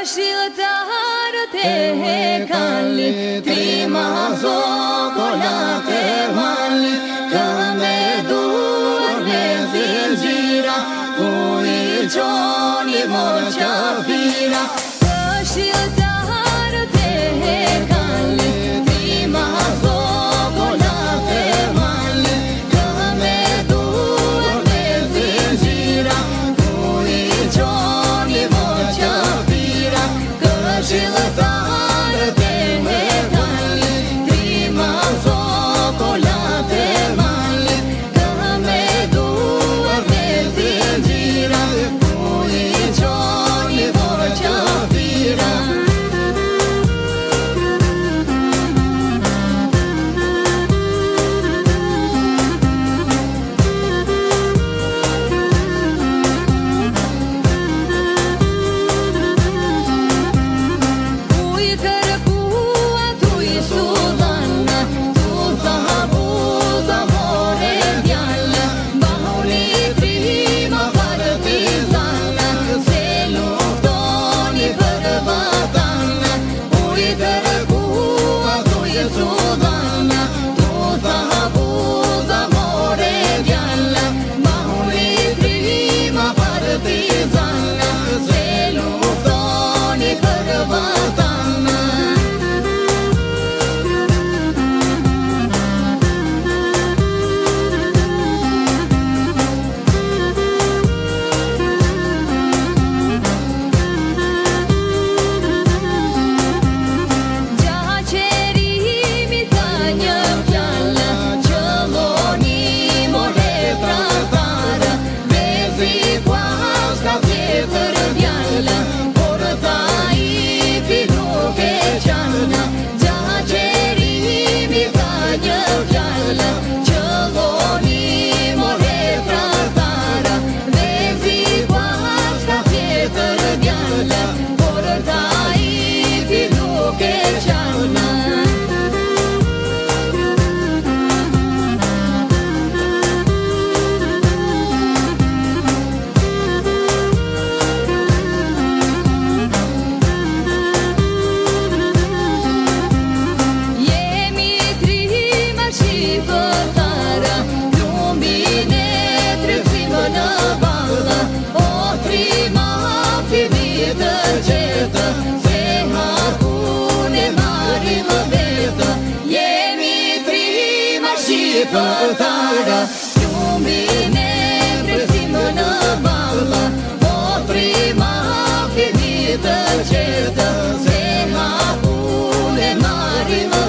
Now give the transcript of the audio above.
Këshilltar te kalli, trima zokolate valli, këme dur me zinxhira, ku I qoni mor qafira. Këshilltar te kalli, trima zokolate valli, këme dur me zinxhira, ku I qoni mor qafira. Këshilltar te kalli, trima zokolate valli, këme dur me zinxhira, ku I qoni mor qafira. Shqiptara, ljumin e presim në balla, o prima finit të qetë, se hapun e marim